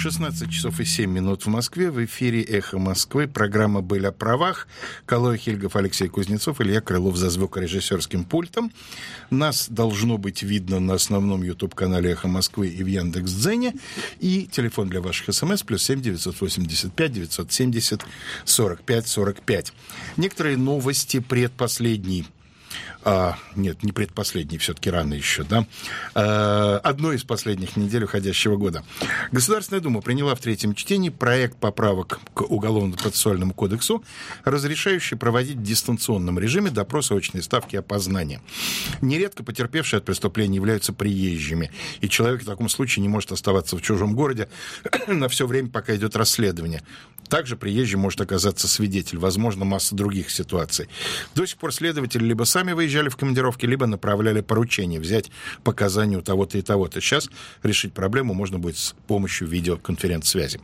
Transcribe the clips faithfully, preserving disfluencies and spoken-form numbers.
шестнадцать часов и семь минут в Москве. В эфире «Эхо Москвы». Программа «Были о правах». Калой Хильгов, Алексей Кузнецов, Илья Крылов за звукорежиссерским пультом. Нас должно быть видно на основном YouTube-канале «Эхо Москвы» и в Яндекс.Дзене. И телефон для ваших смс плюс семь девятьсот восемьдесят пять девятьсот семьдесят сорок пять сорок пять. Некоторые новости предпоследней. А, нет, не предпоследний, все-таки рано еще, да? А, одной из последних недель уходящего года. Государственная Дума приняла в третьем чтении проект поправок к Уголовно-процессуальному кодексу, разрешающий проводить в дистанционном режиме допросы очной ставки опознания. Нередко потерпевшие от преступления являются приезжими, и человек в таком случае не может оставаться в чужом городе на все время, пока идет расследование. Также приезжим может оказаться свидетель, возможно, масса других ситуаций. До сих пор следователи либо сами выезжали в командировки, либо направляли поручение взять показания у того-то и того-то. Сейчас решить проблему можно будет с помощью видеоконференц-связи.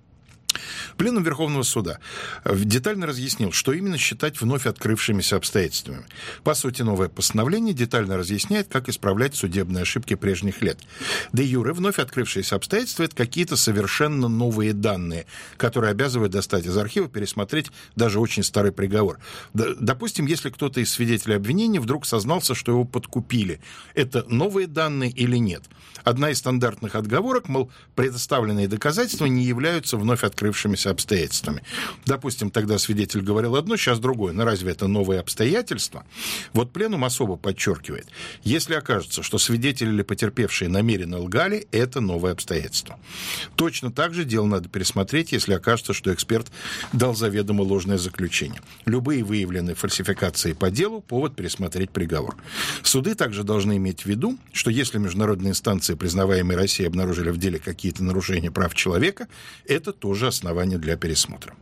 Пленум Верховного суда детально разъяснил, что именно считать вновь открывшимися обстоятельствами. По сути, новое постановление детально разъясняет, как исправлять судебные ошибки прежних лет. Де юре вновь открывшиеся обстоятельства – это какие-то совершенно новые данные, которые обязывают достать из архива, пересмотреть даже очень старый приговор. Допустим, если кто-то из свидетелей обвинения вдруг сознался, что его подкупили. Это новые данные или нет? Одна из стандартных отговорок, мол, предоставленные доказательства не являются вновь открывшимися обстоятельствами. Допустим, тогда свидетель говорил одно, сейчас другое. Но разве это новые обстоятельства? Вот пленум особо подчеркивает. Если окажется, что свидетели или потерпевшие намеренно лгали, это новые обстоятельства. Точно так же дело надо пересмотреть, если окажется, что эксперт дал заведомо ложное заключение. Любые выявленные фальсификации по делу – повод пересмотреть приговор. Суды также должны иметь в виду, что если международные инстанции, признаваемые Россией, обнаружили в деле какие-то нарушения прав человека, это тоже основание для пересмотра.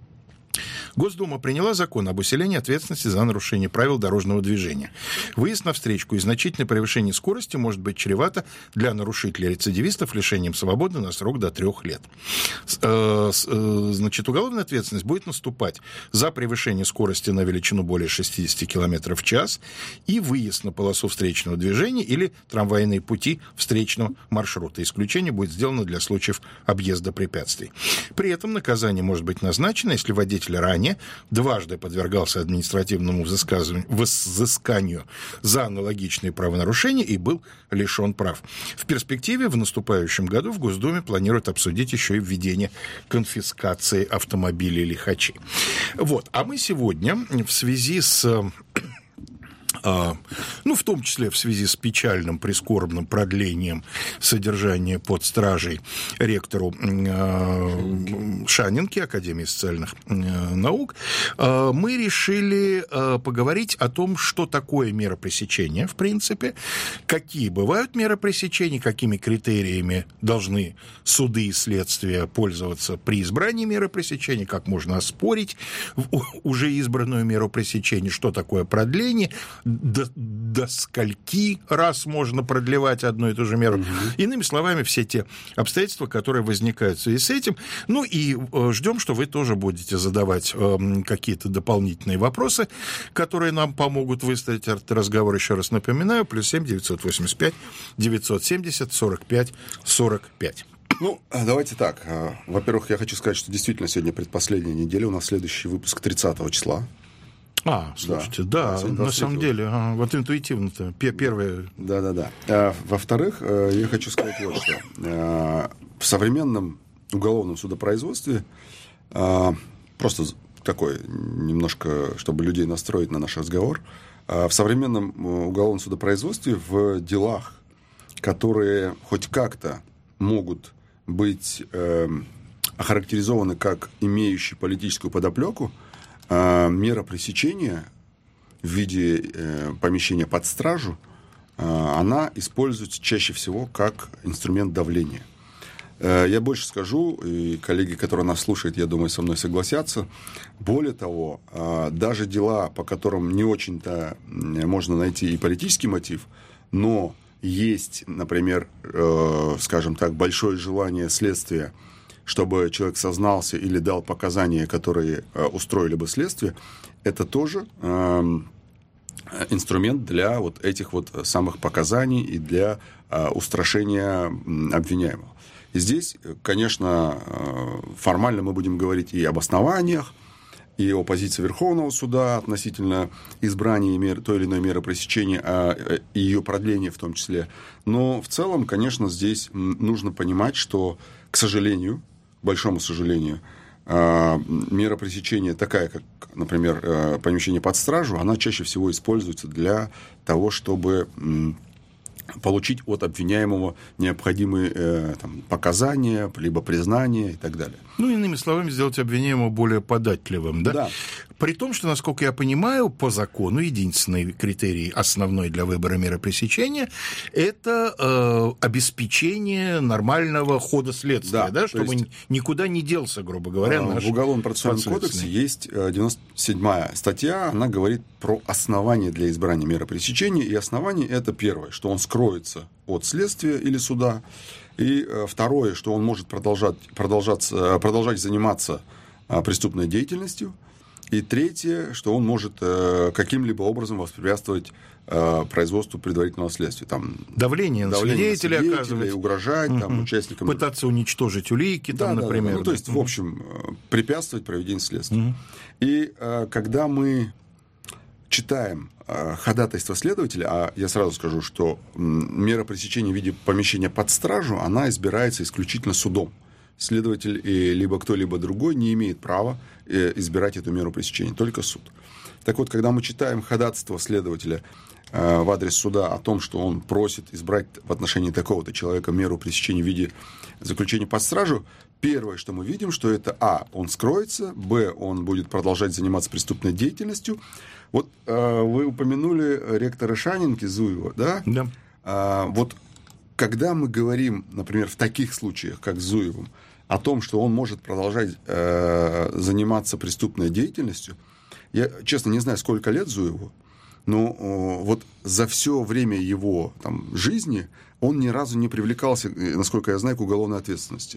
Госдума приняла закон об усилении ответственности за нарушение правил дорожного движения. Выезд на встречку и значительное превышение скорости может быть чревато для нарушителей-рецидивистов лишением свободы на срок до трех лет. Значит, уголовная ответственность будет наступать за превышение скорости на величину более шестьдесят километров в час и выезд на полосу встречного движения или трамвайные пути встречного маршрута. Исключение будет сделано для случаев объезда препятствий. При этом наказание может быть назначено, если водитель ранее дважды подвергался административному взысканию за аналогичные правонарушения и был лишен прав. В перспективе в наступающем году в Госдуме планируют обсудить еще и введение конфискации автомобилей лихачей. Вот. А мы сегодня в связи с... Ну, в том числе в связи с печальным, прискорбным продлением содержания под стражей ректору Шанинки, Академии социальных наук, мы решили поговорить о том, что такое мера пресечения, в принципе, какие бывают меры пресечения, какими критериями должны суды и следствия пользоваться при избрании меры пресечения, как можно оспорить уже избранную меру пресечения, что такое продление, До, до скольки раз можно продлевать одну и ту же меру. Угу. Иными словами, все те обстоятельства, которые возникают в связи с этим. Ну и э, ждем, что вы тоже будете задавать э, какие-то дополнительные вопросы, которые нам помогут выстоять этот разговор. Еще раз напоминаю, плюс семь девятьсот восемьдесят пять девятьсот семьдесят сорок пять сорок пять. Ну, давайте так. Во-первых, я хочу сказать, что действительно сегодня предпоследняя неделя. У нас следующий выпуск тридцатого числа. А, слушайте, да, да на самом деле, а, вот интуитивно-то, первое... Да-да-да. А, во-вторых, я хочу сказать вот что. А, в современном уголовном судопроизводстве, а, просто такой немножко, чтобы людей настроить на наш разговор, а, в современном уголовном судопроизводстве в делах, которые хоть как-то могут быть э, охарактеризованы как имеющие политическую подоплеку, мера пресечения в виде э, помещения под стражу, э, она используется чаще всего как инструмент давления. Э, я больше скажу, и коллеги, которые нас слушают, я думаю, со мной согласятся. Более того, э, даже дела, по которым не очень-то можно найти и политический мотив, но есть, например, э, скажем так, большое желание следствия, чтобы человек сознался или дал показания, которые э, устроили бы следствие, это тоже э, инструмент для вот этих вот самых показаний и для э, устрашения обвиняемого. И здесь, конечно, формально мы будем говорить и об основаниях, и о позиции Верховного суда относительно избрания мер, той или иной меры пресечения, а, и ее продления в том числе. Но в целом, конечно, здесь нужно понимать, что, к сожалению, к большому сожалению, мера пресечения такая, как, например, помещение под стражу, она чаще всего используется для того, чтобы получить от обвиняемого необходимые э, там, показания, либо признания и так далее. Ну, иными словами, сделать обвиняемого более податливым, да? Да. При том, что, насколько я понимаю, по закону единственный критерий основной для выбора меры пресечения – это э, обеспечение нормального хода следствия, да, да, чтобы есть, никуда не делся, грубо говоря, э, наш в Уголовном процессуальном кодексе есть девяносто седьмая статья, она говорит про основания для избрания меры пресечения, и основание – это первое, что он скроется от следствия или суда, и э, второе, что он может продолжать, продолжать, продолжать заниматься э, преступной деятельностью, и третье, что он может э, каким-либо образом воспрепятствовать э, производству предварительного следствия. Там, давление на давление свидетелей, на свидетелей оказывать. Угрожать угу. там, участникам. Пытаться уничтожить улики, да, там, да, например. Да, да. Ну, то есть, угу. в общем, препятствовать проведению следствия. Угу. И э, когда мы читаем э, ходатайство следователя, а я сразу скажу, что м, мера пресечения в виде помещения под стражу, она избирается исключительно судом. Следователь и либо кто-либо другой не имеет права э, избирать эту меру пресечения, только суд. Так вот, когда мы читаем ходатайство следователя э, в адрес суда о том, что он просит избрать в отношении такого-то человека меру пресечения в виде заключения под стражу, первое, что мы видим, что это а. он скроется, б. он будет продолжать заниматься преступной деятельностью. Вот э, вы упомянули ректора Шанинки Зуева, да? Да. А, вот когда мы говорим, например, в таких случаях, как с Зуевым, о том, что он может продолжать э, заниматься преступной деятельностью, я, честно, не знаю, сколько лет Зуеву, но э, вот за все время его там, жизни он ни разу не привлекался, насколько я знаю, к уголовной ответственности.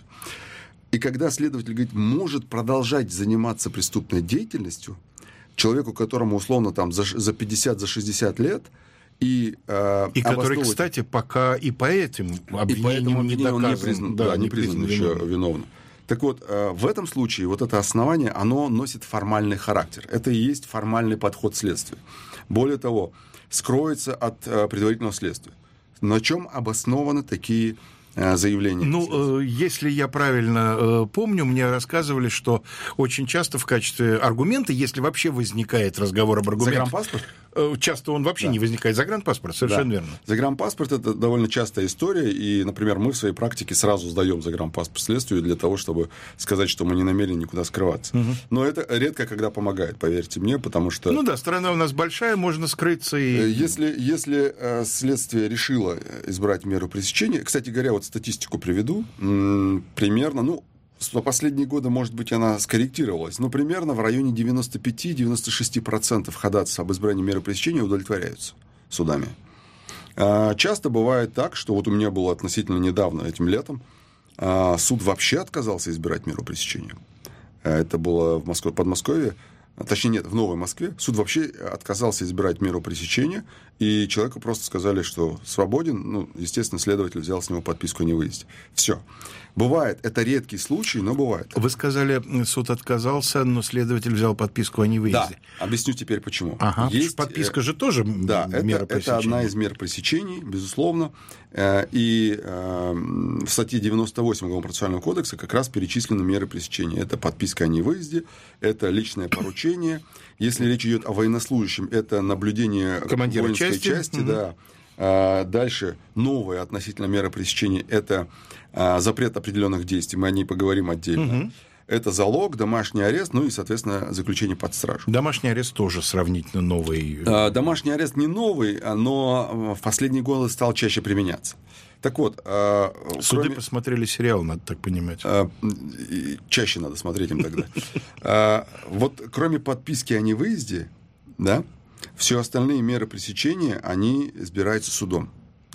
И когда следователь говорит, может продолжать заниматься преступной деятельностью, человеку, которому условно там, за, за пятьдесят, за шестьдесят лет, и, э, и который, кстати, пока и по этим обвинениям не доказан. Не признан, да, да, не признан, признан еще виновным. виновным. Так вот, э, в этом случае вот это основание, оно носит формальный характер. Это и есть формальный подход следствия. Более того, скроется от э, предварительного следствия. На чем обоснованы такие заявления? Ну, э, если я правильно э, помню, мне рассказывали, что очень часто в качестве аргумента, если вообще возникает разговор об аргументах... Загранпаспорт? Э, часто он вообще да. не возникает. Загранпаспорт, совершенно да. верно. Загранпаспорт – это довольно частая история, и, например, мы в своей практике сразу сдаем загранпаспорт следствию для того, чтобы сказать, что мы не намерены никуда скрываться. Угу. Но это редко когда помогает, поверьте мне, потому что... Ну да, страна у нас большая, можно скрыться и... Если, если э, следствие решило избрать меру пресечения... Кстати говоря, вот статистику приведу. М- примерно, ну, за последние годы, может быть, она скорректировалась, но примерно в районе девяносто пять - девяносто шесть процентов ходатайств об избрании меры пресечения удовлетворяются судами. А, часто бывает так, что вот у меня было относительно недавно, этим летом, а, суд вообще отказался избирать меру пресечения. Это было в Москве, Подмосковье. Точнее, нет, в Новой Москве суд вообще отказался избирать меру пресечения, и человеку просто сказали, что свободен. Ну, естественно, следователь взял с него подписку о невыезде. Все. Бывает, это редкий случай, но бывает. Вы сказали, суд отказался, но следователь взял подписку о невыезде. Да, объясню теперь почему. Ага, есть... подписка же тоже да, мера это, пресечения. это одна из мер пресечений, безусловно. И в статье девяносто восемь Уголовного процессуального кодекса как раз перечислены меры пресечения. Это подписка о невыезде, это личное поручение. Если речь идет о военнослужащем, это наблюдение командира воинской части, части угу. да. А дальше новая относительно мера пресечения – это а, запрет определенных действий. Мы о ней поговорим отдельно. Угу. Это залог, домашний арест, ну и, соответственно, заключение под стражу. Домашний арест тоже сравнительно новый. А, домашний арест не новый, но в последние годы стал чаще применяться. Так вот, а, суды кроме... посмотрели сериал, надо так понимать. А, чаще надо смотреть им тогда. а, вот кроме подписки о невыезде, да, все остальные меры пресечения, они избираются судом.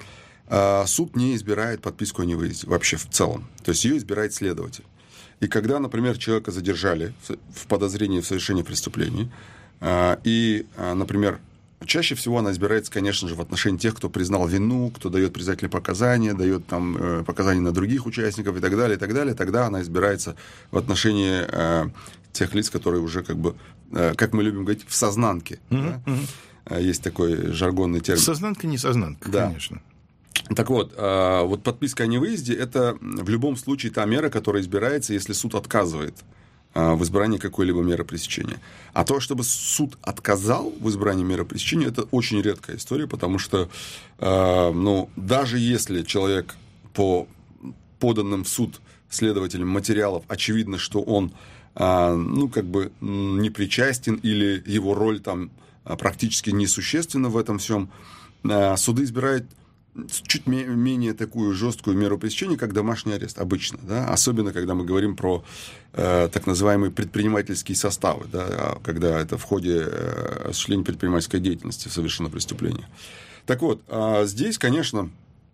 А, суд не избирает подписку о невыезде вообще в целом. То есть ее избирает следователь. И когда, например, человека задержали в подозрении в совершении преступления, а, и, а, например, чаще всего она избирается, конечно же, в отношении тех, кто признал вину, кто дает признательные показания, дает там э, показания на других участников и так далее, и так далее. Тогда она избирается в отношении э, тех лиц, которые уже, как бы, э, как мы любим говорить, в сознанке. Mm-hmm. Да? Есть такой жаргонный термин. Сознанка, не сознанка, да. Конечно. Так вот, э, вот подписка о невыезде – это в любом случае та мера, которая избирается, если суд отказывает в избрании какой-либо меры пресечения. А то, чтобы суд отказал в избрании меры пресечения, это очень редкая история, потому что э, ну, даже если человек по поданным в суд следователям материалов очевидно, что он э, ну, как бы не причастен или его роль там практически несущественна в этом всем, э, суды избирают чуть менее такую жесткую меру пресечения, как домашний арест обычно, да? Особенно когда мы говорим про э, так называемые предпринимательские составы, да? Когда это в ходе э, осуществления предпринимательской деятельности совершено преступление. Так вот, э, здесь, конечно,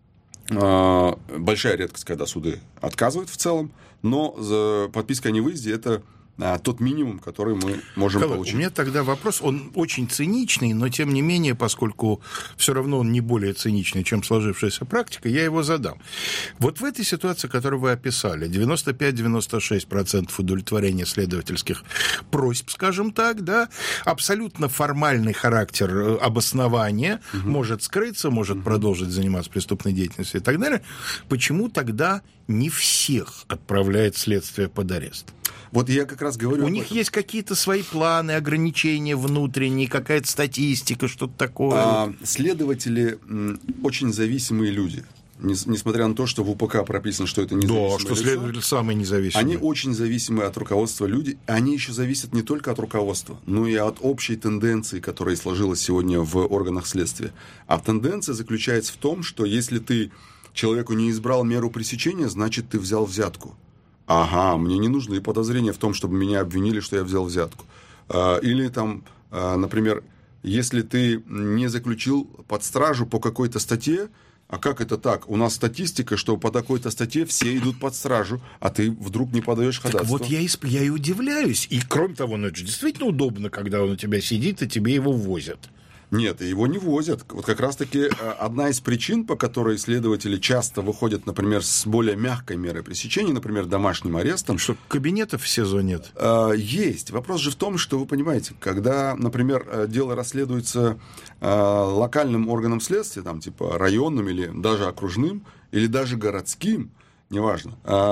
э, большая редкость, когда суды отказывают в целом, но за подписка о невыезде – это а, тот минимум, который мы можем Николай, получить. У меня тогда вопрос, он очень циничный, но тем не менее, поскольку все равно он не более циничный, чем сложившаяся практика, я его задам. Вот в этой ситуации, которую вы описали, девяносто пять - девяносто шесть процентов удовлетворения следовательских просьб, скажем так, да, абсолютно формальный характер обоснования, угу. может скрыться, может угу. продолжить заниматься преступной деятельностью и так далее. Почему тогда не всех отправляет следствие под арест? Вот я как раз говорю... У них этом. Есть какие-то свои планы, ограничения внутренние, какая-то статистика, что-то такое? А, следователи м, очень зависимые люди. Несмотря на то, что в УПК прописано, что это независимое Да, что следователь самый независимый. Они очень зависимые от руководства люди. Они еще зависят не только от руководства, но и от общей тенденции, которая сложилась сегодня в органах следствия. А тенденция заключается в том, что если ты человеку не избрал меру пресечения, значит, ты взял взятку. Ага, мне не нужны подозрения в том, чтобы меня обвинили, что я взял взятку. Или там, например, если ты не заключил под стражу по какой-то статье, а как это так? У нас статистика, что по такой-то статье все идут под стражу, а ты вдруг не подаешь ходатайство. Так вот я и, я и удивляюсь. И кроме того, ну это же действительно удобно, когда он у тебя сидит, и тебе его возят. Нет, его не возят. Вот как раз-таки одна из причин, по которой следователи часто выходят, например, с более мягкой мерой пресечения, например, домашним арестом. Что, кабинетов в СИЗО нет? Есть. Вопрос же в том, что, вы понимаете, когда, например, дело расследуется локальным органом следствия, там, типа районным или даже окружным, или даже городским, неважно,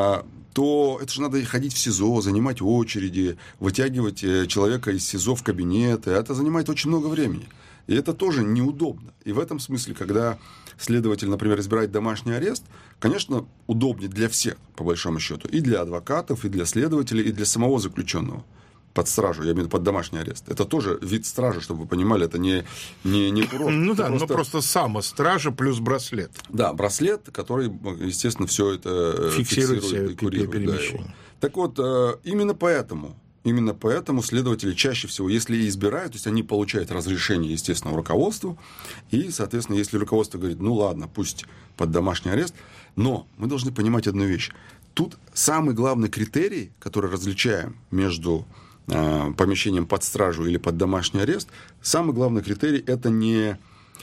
то это же надо ходить в СИЗО, занимать очереди, вытягивать человека из СИЗО в кабинет, и это занимает очень много времени. И это тоже неудобно. И в этом смысле, когда следователь, например, избирает домашний арест, конечно, удобнее для всех, по большому счету. И для адвокатов, и для следователей, и для самого заключенного под стражу, я имею в виду под домашний арест. Это тоже вид стражи, чтобы вы понимали, это не, не, не курорт. Ну да, просто... ну просто сама стража плюс браслет. Да, браслет, который, естественно, все это фиксирует, фиксирует и курирует. Да, его. Так вот, именно поэтому... Именно поэтому следователи чаще всего, если и избирают, то есть они получают разрешение, естественно, руководству, и, соответственно, если руководство говорит, ну ладно, пусть под домашний арест, но мы должны понимать одну вещь. Тут самый главный критерий, который различаем между э, помещением под стражу или под домашний арест, самый главный критерий – это не,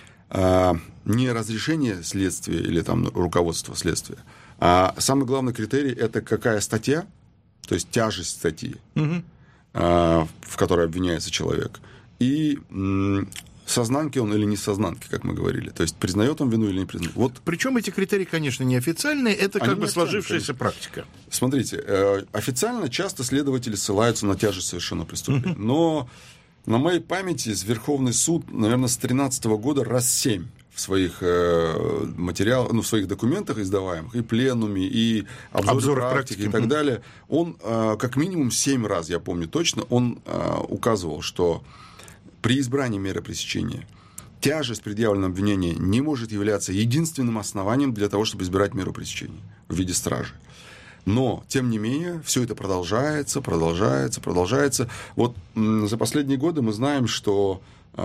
э, не разрешение следствия или там, руководство следствия, а самый главный критерий – это какая статья, то есть тяжесть статьи, угу. э, в которой обвиняется человек, и м, сознанки он или не сознанки, как мы говорили. То есть признает он вину или не признает. Вот. Причем эти критерии, конечно, неофициальные, это как Они бы сложившаяся практика. Смотрите, э, официально часто следователи ссылаются на тяжесть совершенного преступления. Угу. Но на моей памяти Верховный суд, наверное, с две тысячи тринадцатого года раз семь в своих э, материалах, ну, в своих документах издаваемых, и пленуме, и обзоры, обзоры практики, практики и так далее, он э, как минимум семь раз, я помню точно, он э, указывал, что при избрании меры пресечения тяжесть предъявленного обвинения не может являться единственным основанием для того, чтобы избирать меру пресечения в виде стражи. Но, тем не менее, все это продолжается, продолжается, продолжается. Вот м, за последние годы мы знаем, что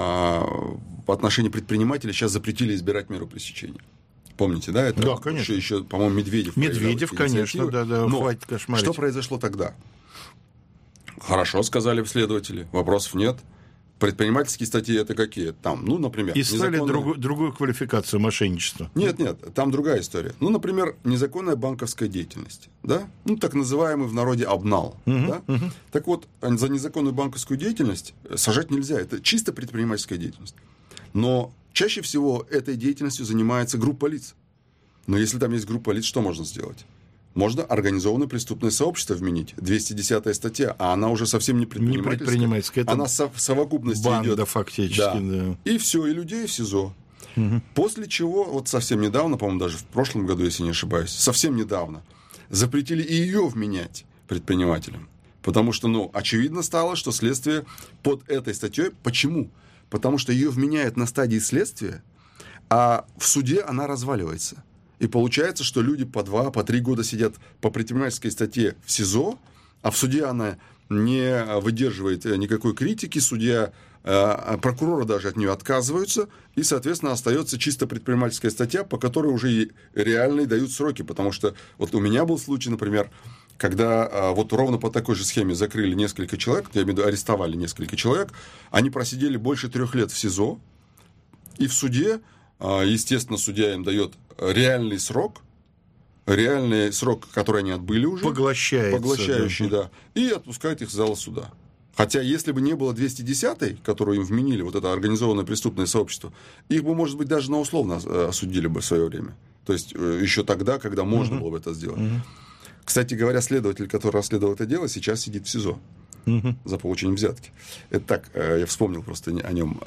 по отношению предпринимателей сейчас запретили избирать меру пресечения. Помните, да? Это да, конечно. Еще, еще, по-моему, Медведев. Медведев, конечно, да, да. Но хватит кошмарить. Что произошло тогда? Хорошо, сказали следователи, вопросов нет. Предпринимательские статьи это какие? Там, ну, например... Искали незаконная... другую, другую квалификацию мошенничества. Нет, нет, там другая история. Ну, например, незаконная банковская деятельность, да? Ну, так называемый в народе обнал, uh-huh, да? Uh-huh. Так вот, за незаконную банковскую деятельность сажать нельзя. Это чисто предпринимательская деятельность. Но чаще всего этой деятельностью занимается группа лиц. Но если там есть группа лиц, что можно сделать? Можно организованное преступное сообщество вменить. двести десятая статья, а она уже совсем не предпринимательская. Не предпринимательская. Это она в совокупности банда идет. Фактически, да. да. И все, и людей в СИЗО. Угу. После чего, вот совсем недавно, по-моему, даже в прошлом году, если не ошибаюсь, совсем недавно, запретили и ее вменять предпринимателям. Потому что, ну, очевидно стало, что следствие под этой статьей... Почему? Потому что ее вменяют на стадии следствия, а в суде она разваливается. И получается, что люди по два, по три года сидят по предпринимательской статье в СИЗО, а в суде она не выдерживает никакой критики, судья, прокуроры даже от нее отказываются, и, соответственно, остается чисто предпринимательская статья, по которой уже реально дают сроки, потому что вот у меня был случай, например, когда вот ровно по такой же схеме закрыли несколько человек, я имею в виду, арестовали несколько человек, они просидели больше трех лет в СИЗО, и в суде, естественно, судья им дает реальный срок, реальный срок, который они отбыли уже. Поглощается. Поглощающий, да. да. И отпускают их из зала суда. Хотя, если бы не было двести десятой, которую им вменили, вот это организованное преступное сообщество, их бы, может быть, даже на условно осудили бы в свое время. То есть, еще тогда, когда можно uh-huh. было бы это сделать. Uh-huh. Кстати говоря, следователь, который расследовал это дело, сейчас сидит в СИЗО uh-huh. за получение взятки. Это так, я вспомнил просто о нем.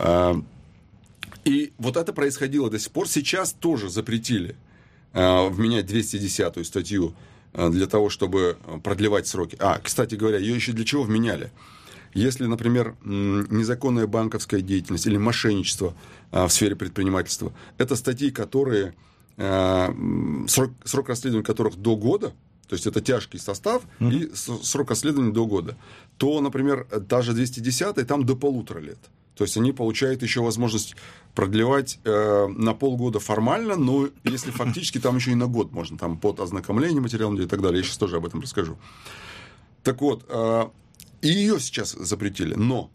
И вот это происходило до сих пор. Сейчас тоже запретили э, вменять двести десятую статью э, для того, чтобы продлевать сроки. А, кстати говоря, ее еще для чего вменяли? Если, например, м- незаконная банковская деятельность или мошенничество э, в сфере предпринимательства, это статьи, которые э, срок, срок расследования которых до года, то есть это тяжкий состав, mm-hmm. и срок расследования до года, то, например, та же двести десятая, там до полутора лет. То есть они получают еще возможность продлевать э, на полгода формально, но если фактически, там еще и на год можно, там под ознакомление материалом и так далее. Я сейчас тоже об этом расскажу. Так вот, э, и ее сейчас запретили, но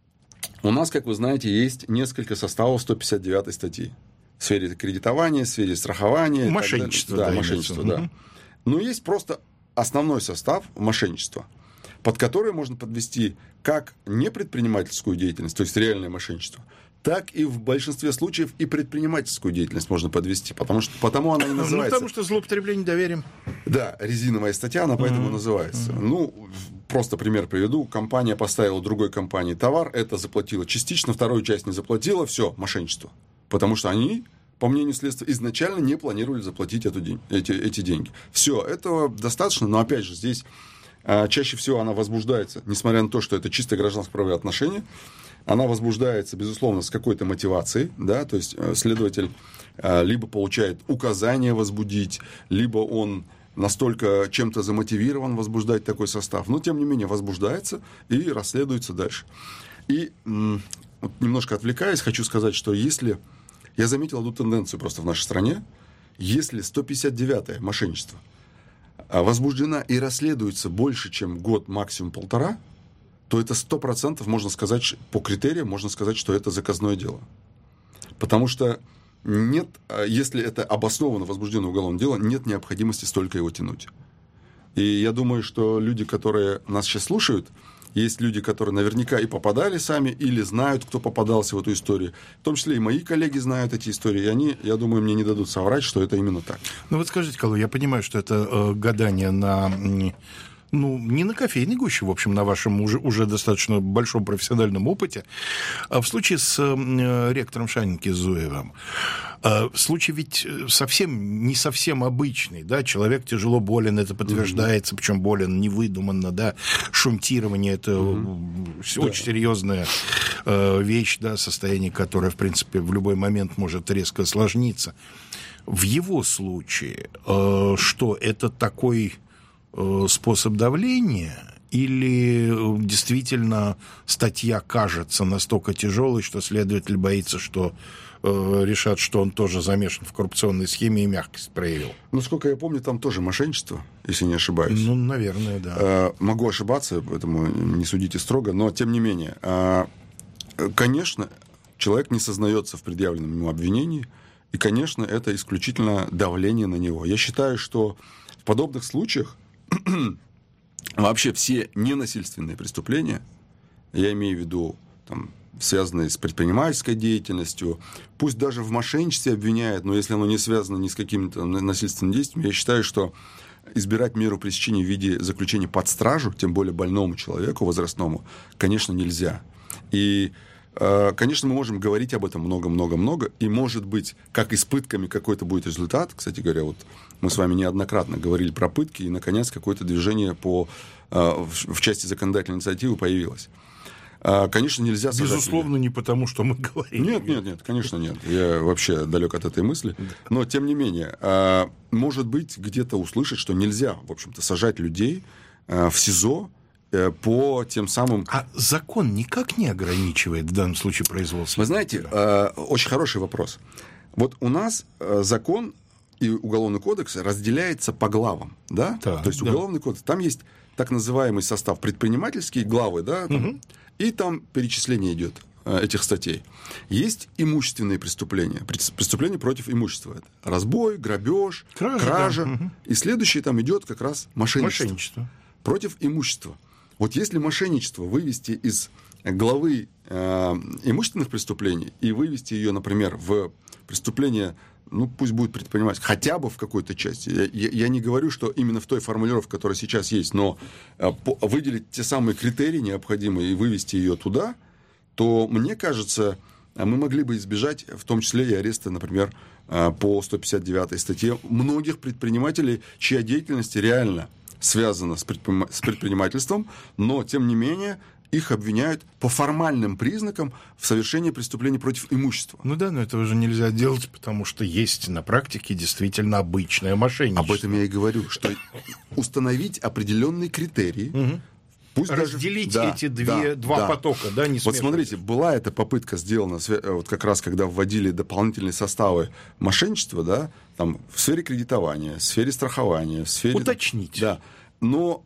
у нас, как вы знаете, есть несколько составов сто пятьдесят девятой статьи в сфере кредитования, в сфере страхования. Мошенничество. Да, да, мошенничество, да. Угу. Но есть просто основной состав мошенничества, под который можно подвести как непредпринимательскую деятельность, то есть реальное мошенничество, так и в большинстве случаев и предпринимательскую деятельность можно подвести, потому что потому она и называется. Ну, потому что злоупотребление доверием. Да, резиновая статья, она поэтому mm-hmm. называется. Mm-hmm. Ну, просто пример приведу. Компания поставила другой компании товар, это заплатила частично, вторую часть не заплатила, все, мошенничество. Потому что они, по мнению следствия, изначально не планировали заплатить эту день, эти, эти деньги. Все, этого достаточно, но опять же здесь чаще всего она возбуждается, несмотря на то, что это чисто гражданско-правовые отношения, она возбуждается, безусловно, с какой-то мотивацией, да, то есть следователь либо получает указание возбудить, либо он настолько чем-то замотивирован возбуждать такой состав, но, тем не менее, возбуждается и расследуется дальше. И вот, немножко отвлекаясь, хочу сказать, что если... Я заметил одну тенденцию просто в нашей стране, если сто пятьдесят девятое мошенничество возбуждена и расследуется больше, чем год, максимум полтора, то это сто процентов можно сказать, по критериям можно сказать, что это заказное дело. Потому что нет, если это обоснованно возбужденное уголовное дело, нет необходимости столько его тянуть. И я думаю, что люди, которые нас сейчас слушают, есть люди, которые наверняка и попадали сами, или знают, кто попадался в эту историю. В том числе и мои коллеги знают эти истории, и они, я думаю, мне не дадут соврать, что это именно так. Ну вот скажите, Калу, я понимаю, что это э, гадание на... Ну, не на кофейной гуще, в общем, на вашем уже, уже достаточно большом профессиональном опыте. А в случае с э, ректором Шанинки Зуевым, э, случай ведь совсем, не совсем обычный, да, человек тяжело болен, это подтверждается, mm-hmm. причем болен невыдуманно, да, шунтирование, это mm-hmm. очень да. серьезная э, вещь, да, состояние, которое, в принципе, в любой момент может резко осложниться. В его случае, э, что это такой... способ давления, или действительно статья кажется настолько тяжелой, что следователь боится, что э, решат, что он тоже замешан в коррупционной схеме и мягкость проявил? Насколько я помню, там тоже мошенничество, если не ошибаюсь. Ну, наверное, да. Э, могу ошибаться, поэтому не судите строго, но тем не менее. Э, конечно, человек не сознается в предъявленном ему обвинении, и, конечно, это исключительно давление на него. Я считаю, что в подобных случаях вообще все ненасильственные преступления, я имею в виду, там, связанные с предпринимательской деятельностью, пусть даже в мошенничестве обвиняют, но если оно не связано ни с какими-то насильственными действиями, я считаю, что избирать меру пресечения в виде заключения под стражу, тем более больному человеку, возрастному, конечно, нельзя. И, конечно, мы можем говорить об этом много-много-много, и, может быть, как и с пытками какой-то будет результат. Кстати говоря, вот мы с вами неоднократно говорили про пытки, и, наконец, какое-то движение по, в части законодательной инициативы появилось. Конечно, нельзя сажать... Безусловно, не потому, что мы говорим. Нет, нет, нет, конечно, нет. Я вообще далек от этой мысли. Но, тем не менее, может быть, где-то услышать, что нельзя, в общем-то, сажать людей в СИЗО по тем самым... А закон никак не ограничивает в данном случае производство? Вы знаете, очень хороший вопрос. Вот у нас закон и Уголовный кодекс разделяется по главам, да? Да, То есть да. Уголовный кодекс, там есть так называемый состав предпринимательские главы, да, там, угу. И там перечисление идет этих статей. Есть имущественные преступления, преступления против имущества. Это разбой, грабеж, кража. кража. Да. Угу. И следующее там идет как раз мошенничество. мошенничество. Против имущества. Вот если мошенничество вывести из главы э, имущественных преступлений и вывести ее, например, в преступление, ну, пусть будет предприниматель, хотя бы в какой-то части. Я, я, я не говорю, что именно в той формулировке, которая сейчас есть, но э, по, выделить те самые критерии необходимые и вывести ее туда, то, мне кажется, мы могли бы избежать, в том числе и ареста, например, э, по сто пятьдесят девятой статье многих предпринимателей, чья деятельность реально связана с, предприним... с предпринимательством, но, тем не менее, их обвиняют по формальным признакам в совершении преступлений против имущества. Ну да, но этого же нельзя делать, потому что есть на практике действительно обычное мошенничество. Об этом я и говорю, что установить определенные критерии, угу. пусть разделить даже... эти да, две, да, два да. потока, да, не смешивать. Вот смотрите, была эта попытка сделана, вот как раз когда вводили дополнительные составы мошенничества, да, там, в сфере кредитования, в сфере страхования, в сфере... Уточнить. Да, но...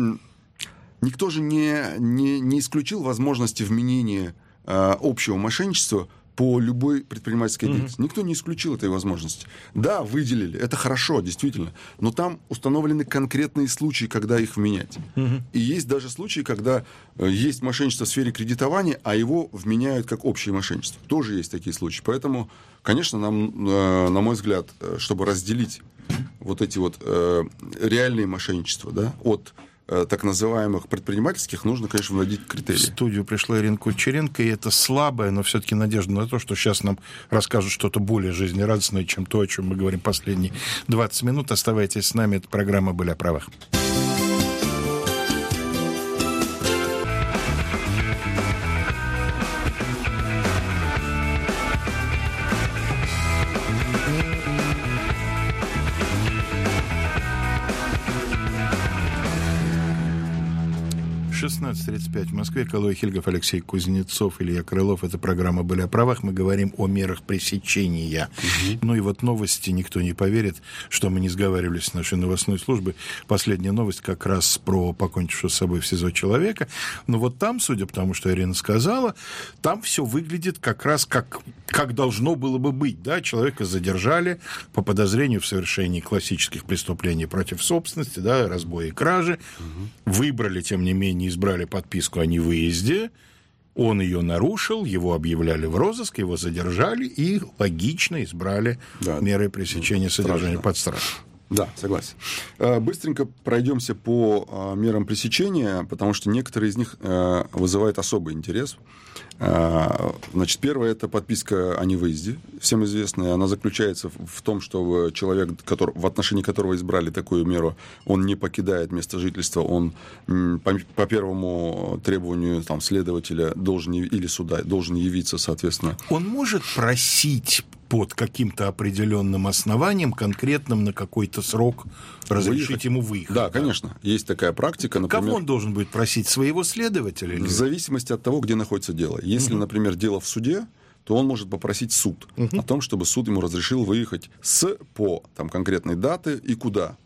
Никто же не, не, не исключил возможности вменения э, общего мошенничества по любой предпринимательской деятельности. Mm-hmm. Никто не исключил этой возможности. Да, выделили, это хорошо, действительно, но там установлены конкретные случаи, когда их вменять. Mm-hmm. И есть даже случаи, когда э, есть мошенничество в сфере кредитования, а его вменяют как общее мошенничество. Тоже есть такие случаи. Поэтому, конечно, нам, э, на мой взгляд, чтобы разделить вот эти вот э, реальные мошенничества, да, от так называемых предпринимательских, нужно, конечно, вводить критерии. В студию пришла Ирина Кучеренко, и это слабая, но все-таки надежда на то, что сейчас нам расскажут что-то более жизнерадостное, чем то, о чем мы говорим последние двадцать минут. Оставайтесь с нами, это программа «Были о правах». шестнадцать тридцать пять в Москве. Калой Хильгов, Алексей Кузнецов, Илья Крылов. Это программа «Были о правах». Мы говорим о мерах пресечения. Угу. Ну и вот новости. Никто не поверит, что мы не сговаривались с нашей новостной службой. Последняя новость как раз про покончившего с собой в СИЗО человека. Но вот там, судя по тому, что Ирина сказала, там все выглядит как раз как, как должно было бы быть. Да? Человека задержали по подозрению в совершении классических преступлений против собственности, да, разбоя и кражи. Угу. Выбрали, тем не менее, избрали подписку о невыезде, он ее нарушил, его объявляли в розыск, его задержали и логично избрали да, меры пресечения содержания под стражей. Да, согласен. Быстренько пройдемся по мерам пресечения, потому что некоторые из них вызывают особый интерес. Значит, первое – это подписка о невыезде, всем известная. Она заключается в том, что человек, который, в отношении которого избрали такую меру, он не покидает место жительства, он по, по первому требованию там, следователя должен, или суда должен явиться, соответственно. Он может просить под каким-то определенным основанием, конкретным на какой-то срок, разрешить выехать. Ему выехать. Да, да, конечно, есть такая практика. Например, кого он должен будет просить? Своего следователя? Или... В зависимости от того, где находится дело. Если, угу. например, дело в суде, то он может попросить суд угу. о том, чтобы суд ему разрешил выехать с, по там, конкретной даты и куда.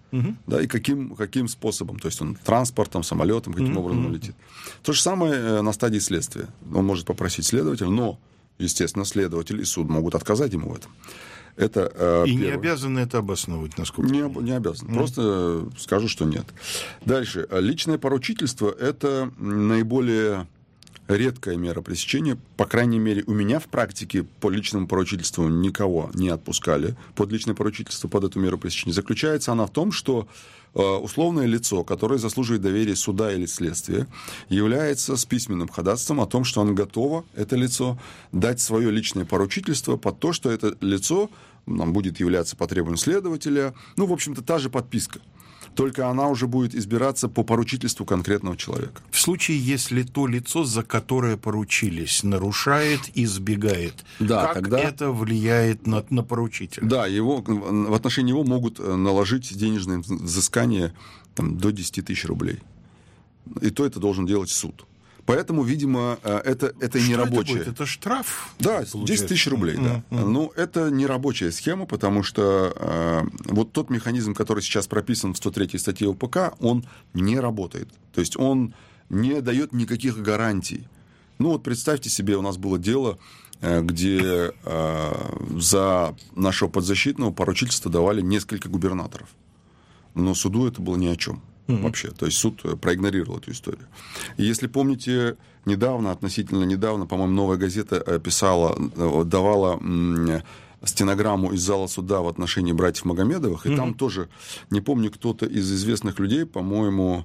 Угу. Да, и каким, каким способом. То есть он транспортом, самолетом, каким угу. образом он летит. То же самое на стадии следствия. Он может попросить следователя, но, естественно, следователь и суд могут отказать ему в этом. Это, э, и первое. Не обязаны это обосновывать, насколько не, не обязан. Mm. Просто скажу, что нет. Дальше. Личное поручительство – это наиболее редкая мера пресечения. По крайней мере, у меня в практике по личному поручительству никого не отпускали под личное поручительство, под эту меру пресечения. Заключается она в том, что э, условное лицо, которое заслуживает доверия суда или следствия, является с письменным ходатайством о том, что оно готово, это лицо, дать свое личное поручительство под то, что это лицо нам будет являться по требованию следователя. Ну, в общем-то, та же подписка. Только она уже будет избираться по поручительству конкретного человека. В случае, если то лицо, за которое поручились, нарушает, избегает, да, как тогда... это влияет на, на поручителя? Да, его, в отношении него могут наложить денежное взыскание там, до десять тысяч рублей. И то это должен делать суд. Поэтому, видимо, это, это не рабочая. Это, это штраф? Да, десять тысяч рублей, да. Mm-hmm. Ну, это не рабочая схема, потому что э, вот тот механизм, который сейчас прописан в сто третьей статье УПК, он не работает. То есть он не дает никаких гарантий. Ну, вот представьте себе, у нас было дело, э, где э, за нашего подзащитного поручительство давали несколько губернаторов. Но суду это было ни о чем. Mm-hmm. Вообще. То есть суд проигнорировал эту историю. И если помните, недавно, относительно недавно, по-моему, «Новая газета» писала, давала стенограмму из зала суда в отношении братьев Магомедовых, и mm-hmm. там тоже, не помню, кто-то из известных людей, по-моему...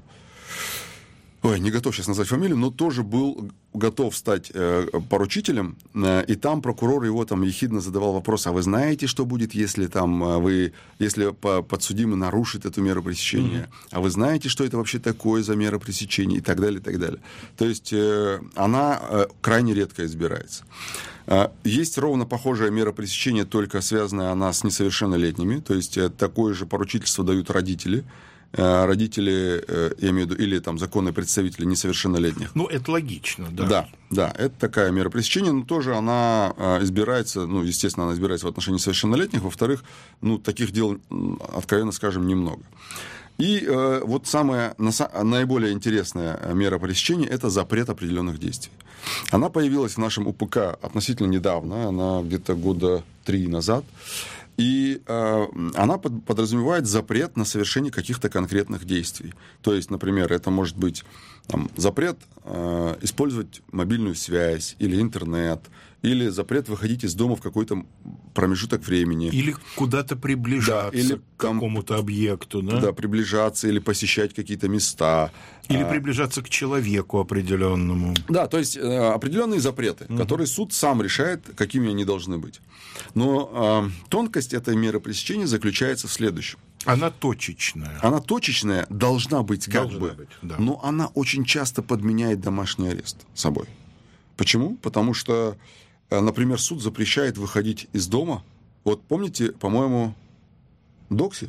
Ой, не готов сейчас назвать фамилию, но тоже был готов стать э, поручителем, э, и там прокурор его там ехидно задавал вопрос: а вы знаете, что будет, если там вы, если подсудимый нарушит эту меру пресечения? Mm-hmm. А вы знаете, что это вообще такое за мера пресечения? И так далее, и так далее. То есть э, она э, крайне редко избирается. Э, есть ровно похожая мера пресечения, только связанная она с несовершеннолетними, то есть э, такое же поручительство дают родители. Родители, я имею в виду, или там законные представители несовершеннолетних. Ну, это логично, да. Да, да, это такая мера пресечения, но тоже она избирается, ну, естественно, она избирается в отношении несовершеннолетних, во-вторых, ну, таких дел, откровенно скажем, немного. И э, вот самая, наиболее интересная мера пресечения – это запрет определенных действий. Она появилась в нашем УПК относительно недавно, она где-то года три назад. И э, она под, подразумевает запрет на совершение каких-то конкретных действий. То есть, например, это может быть там, запрет э, использовать мобильную связь или интернет, или запрет выходить из дома в какой-то промежуток времени. Или куда-то приближаться, да, или, к какому-то объекту. Да? Да, приближаться или посещать какие-то места. Или а... приближаться к человеку определенному. Да, то есть э, определенные запреты, угу. которые суд сам решает, какими они должны быть. Но э, тонкость этой меры пресечения заключается в следующем. Она точечная. Она точечная должна быть как должна бы, быть, да. но она очень часто подменяет домашний арест собой. Почему? Потому что, например, суд запрещает выходить из дома. Вот помните, по-моему, Докси,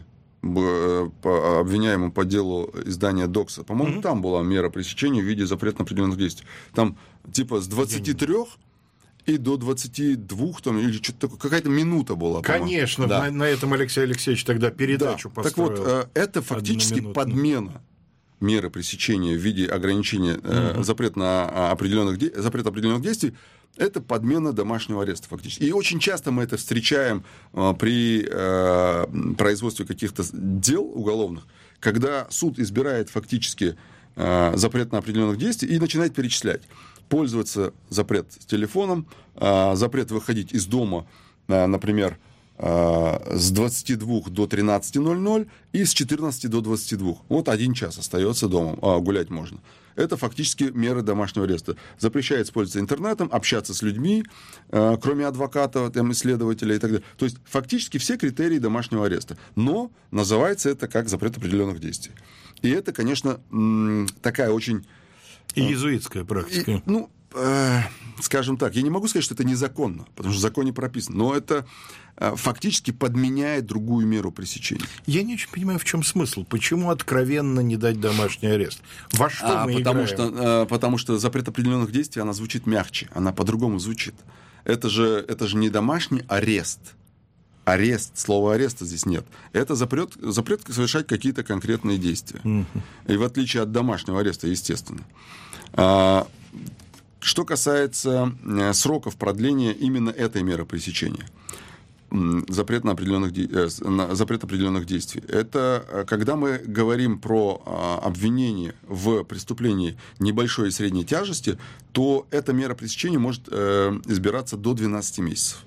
обвиняемым по делу издания Докса, по-моему, mm-hmm. там была мера пресечения в виде запрета на определенных действий. Там типа с двадцати трёх и до двадцати двух, там, или что-то такое, какая-то минута была. Конечно, да. на, на этом Алексей Алексеевич тогда передачу да. построил. Так вот, это фактически подмена меры пресечения в виде ограничения, mm-hmm. э, запрет на определенных, де... запрет определенных действий, это подмена домашнего ареста фактически. И очень часто мы это встречаем э, при э, производстве каких-то дел уголовных, когда суд избирает фактически э, запрет на определенных действий и начинает перечислять. Пользоваться запрет телефоном, э, запрет выходить из дома, э, например, с двадцати двух до тринадцати ноль-ноль и с четырнадцати до двадцати двух. Вот один час остается дома, а гулять можно. Это фактически меры домашнего ареста. Запрещается пользоваться интернетом, общаться с людьми, кроме адвоката, там, исследователя и так далее. То есть фактически все критерии домашнего ареста. Но называется это как запрет определенных действий. И это, конечно, такая очень... Иезуитская практика. И, ну, э, скажем так, я не могу сказать, что это незаконно, потому что в законе прописано, но это э, фактически подменяет другую меру пресечения. Я не очень понимаю, в чем смысл. Почему откровенно не дать домашний арест? Во что а, мы потому играем? Что, э, потому что запрет определенных действий, она звучит мягче, она по-другому звучит. Это же, это же не домашний арест. арест, слова ареста здесь нет. Это запрет, запрет совершать какие-то конкретные действия. Mm-hmm. И в отличие от домашнего ареста, естественно. А, что касается сроков продления именно этой меры пресечения, запрет на определенных, запрет определенных действий. Это когда мы говорим про обвинение в преступлении небольшой и средней тяжести, то эта мера пресечения может избираться до двенадцати месяцев.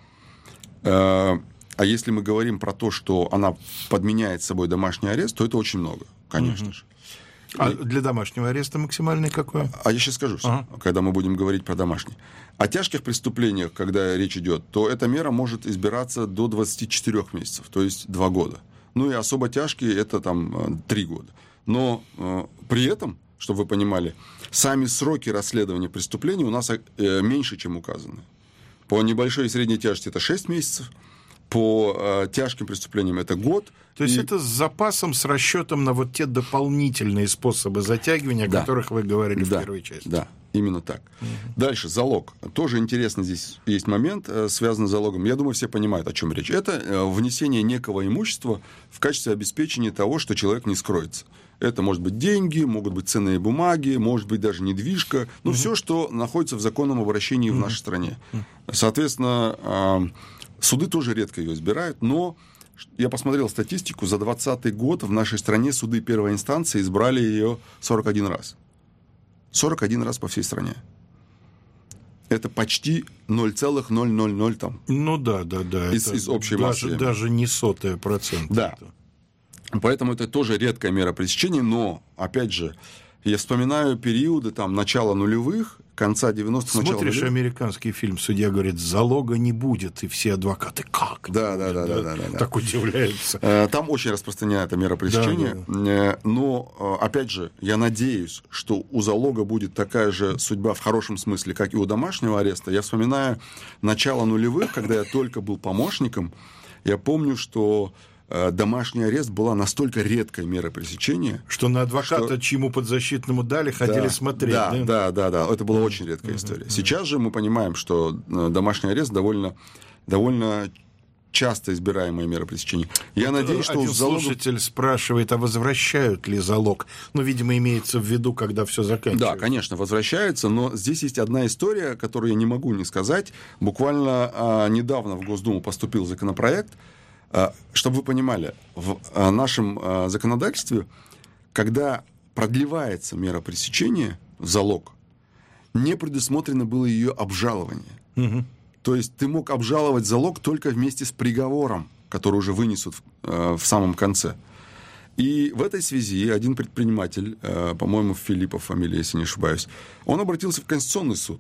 А если мы говорим про то, что она подменяет собой домашний арест, то это очень много, конечно же. А для домашнего ареста максимальный какой? А я сейчас скажу, ага. когда мы будем говорить про домашний. О тяжких преступлениях, когда речь идет, то эта мера может избираться до двадцати четырёх месяцев, то есть два года. Ну и особо тяжкие – это там три года. Но э, при этом, чтобы вы понимали, сами сроки расследования преступлений у нас э, меньше, чем указаны. По небольшой и средней тяжести это шесть месяцев, по э, тяжким преступлениям это год. То есть и... это с запасом, с расчетом на вот те дополнительные способы затягивания, да. о которых вы говорили да. в первой части. Да, именно так. Угу. Дальше, залог. Тоже интересный здесь есть момент, связанный с залогом. Я думаю, все понимают, о чем речь. Это внесение некого имущества в качестве обеспечения того, что человек не скроется. Это может быть деньги, могут быть ценные бумаги, может быть даже недвижка. Ну, угу. все, что находится в законном обращении угу. в нашей стране. Соответственно, суды тоже редко ее избирают, но я посмотрел статистику, за двадцатый год в нашей стране суды первой инстанции избрали ее сорок один раз. сорок один раз по всей стране. Это почти ноль целых ноль ноль ноль там. Ну да, да, да. Из, из общей даже, массы. Даже не сотая процента. Да. Это. Поэтому это тоже редкая мера пресечения, но, опять же, я вспоминаю периоды там, начала нулевых, конца девяностых, начала нулевых. Смотришь американский фильм, судья говорит, залога не будет, и все адвокаты как? Да, да, да, да, да, да. Так удивляются. Там очень распространена эта мера пресечения. Да, да. Но, опять же, я надеюсь, что у залога будет такая же судьба в хорошем смысле, как и у домашнего ареста. Я вспоминаю начало нулевых, когда я только был помощником. Я помню, что домашний арест была настолько редкой мерой пресечения, что на адвоката, что... чьему подзащитному дали, ходили да, смотреть. Да, да, да, да, да. Это была очень редкая uh-huh, история. Uh-huh. Сейчас же мы понимаем, что домашний арест довольно, довольно часто избираемая мера пресечения. Я вот надеюсь, что один залог... слушатель спрашивает, а возвращают ли залог? Ну, видимо, имеется в виду, когда все заканчивается. Да, конечно, возвращается, но здесь есть одна история, которую я не могу не сказать. Буквально а, недавно в Госдуму поступил законопроект. Чтобы вы понимали, в нашем законодательстве, когда продлевается мера пресечения в залог, не предусмотрено было ее обжалование. Угу. То есть ты мог обжаловать залог только вместе с приговором, который уже вынесут в, в самом конце. И в этой связи один предприниматель, по-моему, Филиппов фамилия, если не ошибаюсь, он обратился в Конституционный суд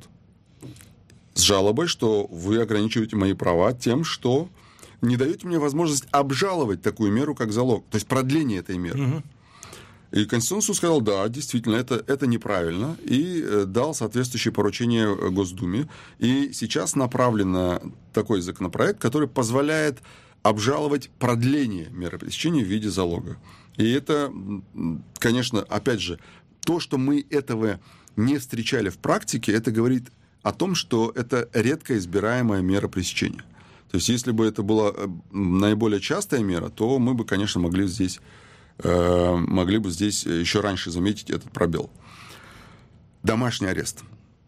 с жалобой, что вы ограничиваете мои права тем, что не даете мне возможность обжаловать такую меру, как залог, то есть продление этой меры. Угу. И Конституционный суд сказал, да, действительно, это, это неправильно, и дал соответствующее поручение Госдуме. И сейчас направлен такой законопроект, который позволяет обжаловать продление меры пресечения в виде залога. И это, конечно, опять же, то, что мы этого не встречали в практике, это говорит о том, что это редко избираемая мера пресечения. То есть, если бы это была наиболее частая мера, то мы бы, конечно, могли здесь, э, могли бы здесь еще раньше заметить этот пробел. Домашний арест.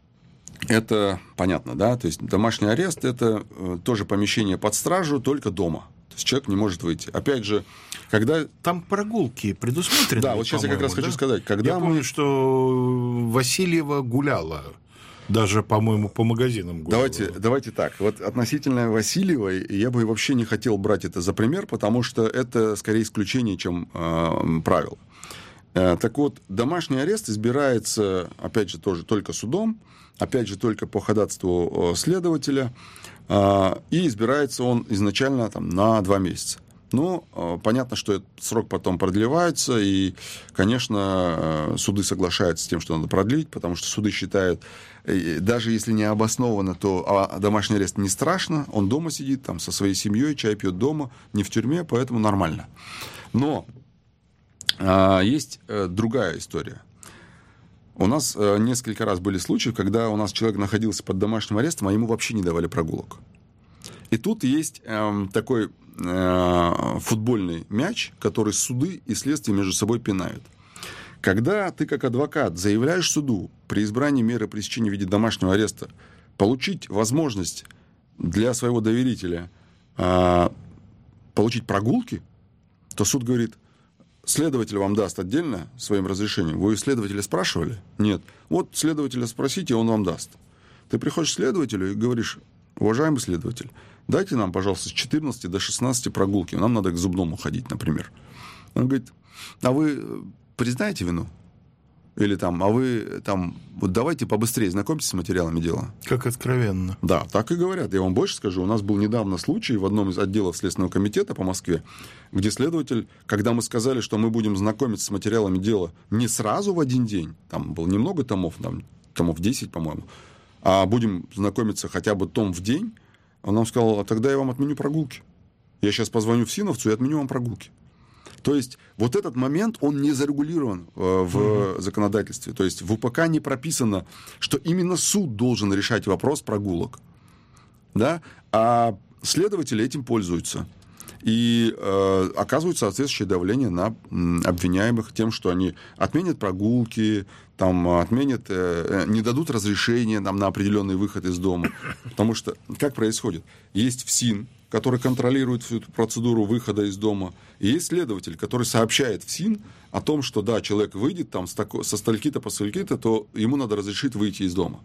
Это понятно, да? То есть, домашний арест – это тоже помещение под стражу, только дома. То есть, человек не может выйти. Опять же, когда... Там прогулки предусмотрены, да, вот сейчас я как раз да? хочу сказать. Когда я мы... помню, что Васильева гуляла. Даже, по-моему, по магазинам гуляла. Давайте, давайте так. Вот относительно Васильевой я бы вообще не хотел брать это за пример, потому что это скорее исключение, чем э, правило. Э, так вот, домашний арест избирается, опять же, тоже только судом, опять же, только по ходатайству следователя, э, и избирается он изначально там, на два месяца. Ну, понятно, что этот срок потом продлевается, и, конечно, суды соглашаются с тем, что надо продлить, потому что суды считают, даже если не обоснованно, то домашний арест не страшно, он дома сидит там, со своей семьей, чай пьет дома, не в тюрьме, поэтому нормально. Но а, есть другая история. У нас несколько раз были случаи, когда у нас человек находился под домашним арестом, а ему вообще не давали прогулок. И тут есть э, такой э, футбольный мяч, который суды и следствие между собой пинают. Когда ты как адвокат заявляешь суду при избрании меры пресечения в виде домашнего ареста получить возможность для своего доверителя э, получить прогулки, то суд говорит, следователь вам даст отдельно своим разрешением. Вы следователя спрашивали? Нет. Вот следователя спросите, он вам даст. Ты приходишь к следователю и говоришь, уважаемый следователь, дайте нам, пожалуйста, с четырнадцати до шестнадцати прогулки. Нам надо к зубному ходить, например. Он говорит, а вы признаете вину? Или там, а вы там, вот давайте побыстрее знакомьтесь с материалами дела. Как откровенно. Да, так и говорят. Я вам больше скажу. У нас был недавно случай в одном из отделов Следственного комитета по Москве, где следователь, когда мы сказали, что мы будем знакомиться с материалами дела не сразу в один день, там было немного томов, там, томов десять, по-моему, а будем знакомиться хотя бы том в день, он нам сказал, а тогда я вам отменю прогулки. Я сейчас позвоню в Синовцу и отменю вам прогулки. То есть вот этот момент, он не зарегулирован э, в uh-huh. законодательстве. То есть в УПК не прописано, что именно суд должен решать вопрос прогулок. Да? А следователи этим пользуются. И э, оказывают соответствующее давление на м, обвиняемых тем, что они отменят прогулки, там, отменят, э, не дадут разрешения там, на определенный выход из дома. Потому что как происходит? Есть ФСИН, который контролирует всю эту процедуру выхода из дома. И есть следователь, который сообщает в СИН о том, что да, человек выйдет там, с тако, со стольки-то по стольки-то, то ему надо разрешить выйти из дома.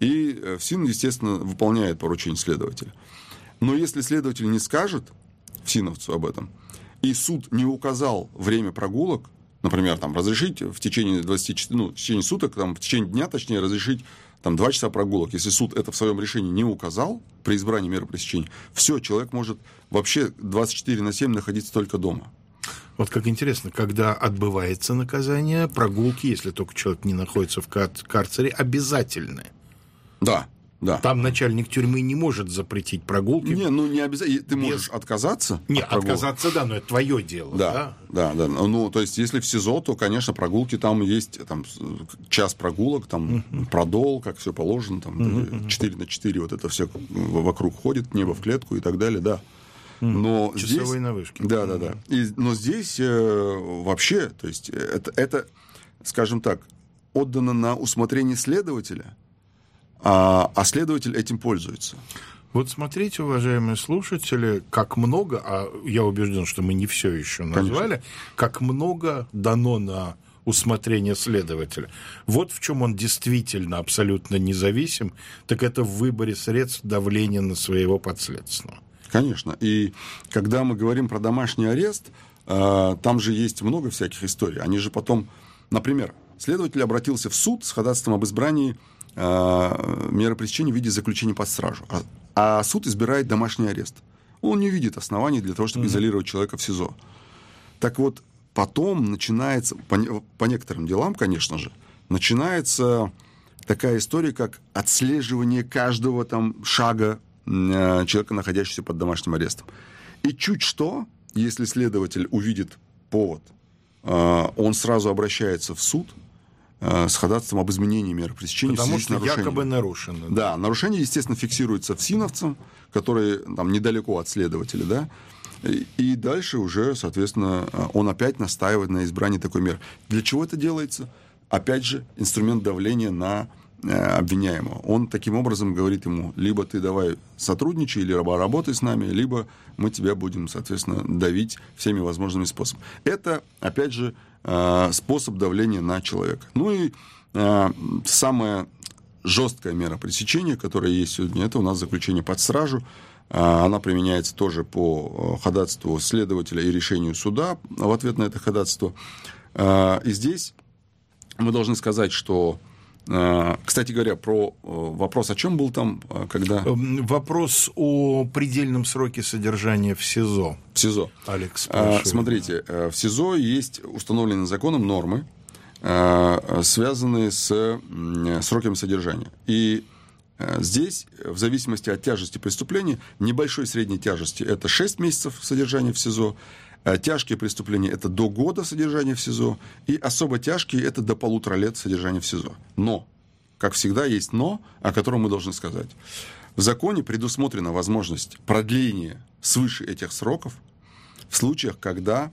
И ФСИН, естественно, выполняет поручение следователя. Но если следователь не скажет ФСИНовцу об этом, и суд не указал время прогулок, например, там, разрешить в течение двадцати четырёх, ну, в течение суток, там, в течение дня, точнее, разрешить там, два часа прогулок. Если суд это в своем решении не указал при избрании меры пресечения, все, человек может вообще двадцать четыре на семь находиться только дома. Вот как интересно, когда отбывается наказание, прогулки, если только человек не находится в карцере, обязательны. Да. Да. Там начальник тюрьмы не может запретить прогулки. Не, ну не обязательно. Ты без... можешь отказаться. Не, от отказаться, да, но это твое дело. Да, да, да, да. Ну, то есть, если в СИЗО, то, конечно, прогулки там есть, там, час прогулок, там, uh-huh. продол, как все положено, там, uh-huh. четыре на четыре, вот это все вокруг ходит, небо в клетку и так далее, да. Но часовые здесь... на вышке. Да, да, да. И, но здесь э, вообще, то есть, это, это, скажем так, отдано на усмотрение следователя, А, а следователь этим пользуется. Вот смотрите, уважаемые слушатели, как много, а я убежден, что мы не все еще назвали, конечно, как много дано на усмотрение следователя. Вот в чем он действительно абсолютно независим, так это в выборе средств давления на своего подследственного. Конечно. И когда мы говорим про домашний арест, э, там же есть много всяких историй. Они же потом, например, следователь обратился в суд с ходатайством об избрании меры пресечения в виде заключения под стражу. А, а суд избирает домашний арест. Он не видит оснований для того, чтобы mm-hmm. изолировать человека в СИЗО. Так вот, потом начинается, по, по некоторым делам, конечно же, начинается такая история, как отслеживание каждого там шага э, человека, находящегося под домашним арестом. И чуть что, если следователь увидит повод, э, он сразу обращается в суд с ходатайством об изменении меры пресечения. Потому что якобы нарушено. Да, нарушение, естественно, фиксируется ФСИНовцем, который там недалеко от следователя, да, и, и дальше уже, соответственно, он опять настаивает на избрании такой меры. Для чего это делается? Опять же, инструмент давления на э, обвиняемого. Он таким образом говорит ему, либо ты давай сотрудничай, или работай с нами, либо мы тебя будем, соответственно, давить всеми возможными способами. Это, опять же, способ давления на человека. Ну и э, самая жесткая мера пресечения, которая есть сегодня, это у нас заключение под стражу. Э, она применяется тоже по ходатайству следователя и решению суда в ответ на это ходатайство. Э, и здесь мы должны сказать, что, э, кстати говоря, про вопрос, о чем был там, когда... Вопрос о предельном сроке содержания в СИЗО. В СИЗО. Алекс спрашивает. Смотрите, в СИЗО есть установленные законом нормы, связанные с сроками содержания. И здесь, в зависимости от тяжести преступления, небольшой средней тяжести – это шесть месяцев содержания в СИЗО, тяжкие преступления – это до года содержания в СИЗО, и особо тяжкие – это до полутора лет содержания в СИЗО. Но, как всегда, есть «но», о котором мы должны сказать. В законе предусмотрена возможность продления свыше этих сроков в случаях, когда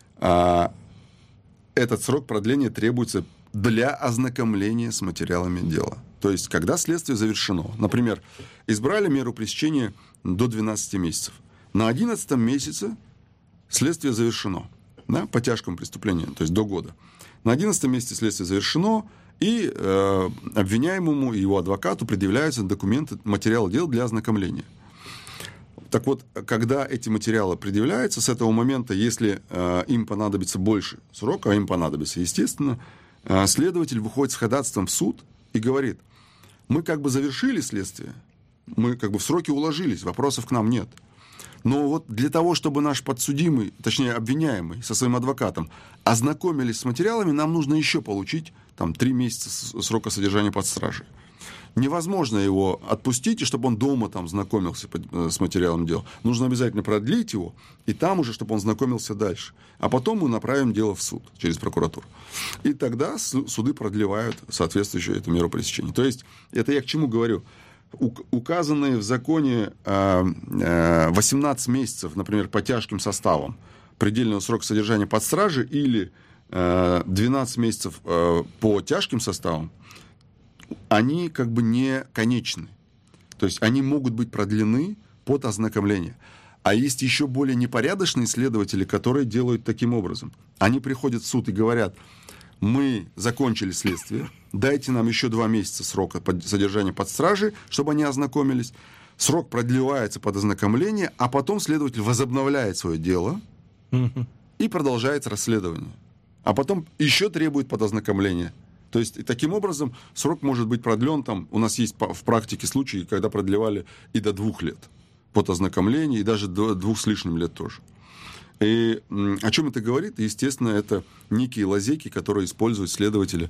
а, этот срок продления требуется для ознакомления с материалами дела. То есть, когда следствие завершено. Например, избрали меру пресечения до двенадцати месяцев. На одиннадцатом месяце следствие завершено, да, по тяжкому преступлению, то есть до года. На одиннадцатом месяце следствие завершено, и э, обвиняемому и его адвокату предъявляются документы, материалы дела для ознакомления. Так вот, когда эти материалы предъявляются, с этого момента, если э, им понадобится больше срока, а им понадобится, естественно, э, следователь выходит с ходатайством в суд и говорит: мы как бы завершили следствие, мы как бы в сроки уложились, вопросов к нам нет. Но вот для того, чтобы наш подсудимый, точнее обвиняемый со своим адвокатом ознакомились с материалами, нам нужно еще получить там, три месяца срока содержания под стражей. Невозможно его отпустить, и чтобы он дома там знакомился с материалом дела. Нужно обязательно продлить его, и там уже, чтобы он знакомился дальше. А потом мы направим дело в суд через прокуратуру. И тогда суды продлевают соответствующую эту меру пресечения. То есть, это я к чему говорю? Указанные в законе восемнадцать месяцев, например, по тяжким составам предельного срока содержания под стражей или двенадцать месяцев по тяжким составам, они как бы не конечны. То есть они могут быть продлены под ознакомление. А есть еще более непорядочные следователи, которые делают таким образом. Они приходят в суд и говорят: мы закончили следствие, дайте нам еще два месяца срока содержания под стражей, чтобы они ознакомились. Срок продлевается под ознакомление, а потом следователь возобновляет свое дело и продолжает расследование. А потом еще требует под ознакомление. То есть, таким образом, срок может быть продлен. Там, у нас есть в практике случаи, когда продлевали и до двух лет под ознакомление, и даже до двух с лишним лет тоже. И о чем это говорит? Естественно, это некие лазейки, которые используют следователи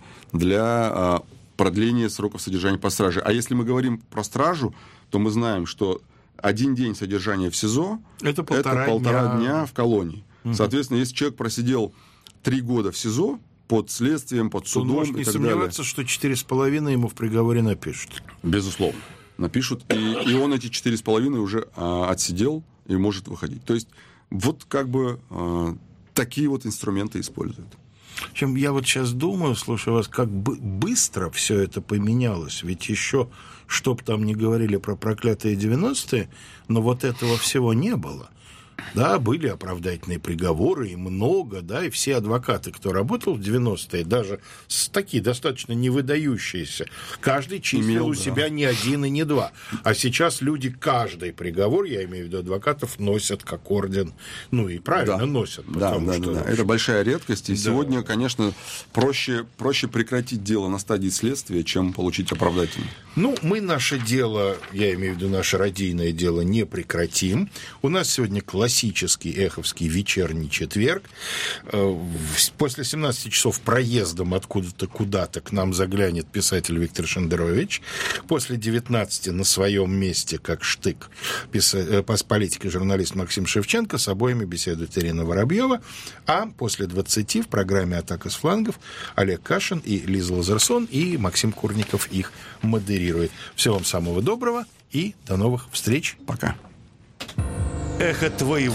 для продления сроков содержания под стражей. А если мы говорим про стражу, то мы знаем, что один день содержания в СИЗО – это полтора, это полтора дня. дня в колонии. Угу. Соответственно, если человек просидел три года в СИЗО, под следствием, под судом и так далее. Он может не сомневаться, что четыре с половиной ему в приговоре напишут. Безусловно. Напишут. И, и он эти четыре с половиной уже а, отсидел и может выходить. То есть, вот как бы а, такие вот инструменты используют. Чем я вот сейчас думаю, слушая вас, как бы быстро все это поменялось. Ведь еще, чтоб там не говорили про проклятые девяностые, но вот этого всего не было. Да, были оправдательные приговоры, и много, да, и все адвокаты, кто работал в девяностые, даже такие достаточно невыдающиеся, каждый числил Имел, у да. себя не один и не два. А сейчас люди каждый приговор, я имею в виду адвокатов, носят как орден. Ну и правильно да. носят. Да, да, что, да, да. Это большая редкость. И да. сегодня, конечно, проще, проще прекратить дело на стадии следствия, чем получить оправдательное. Ну, мы наше дело, я имею в виду наше радийное дело, не прекратим. У нас сегодня классический классический эховский вечерний четверг. После семнадцати часов проездом откуда-то куда-то к нам заглянет писатель Виктор Шендерович. После девятнадцати на своем месте, как штык, писа... политик и журналист Максим Шевченко. С обоими беседует Ирина Воробьева. А после двадцати в программе «Атака с флангов» Олег Кашин и Лиза Лазерсон, и Максим Курников их модерирует. Всего вам самого доброго и до новых встреч. Пока. Эхо твоего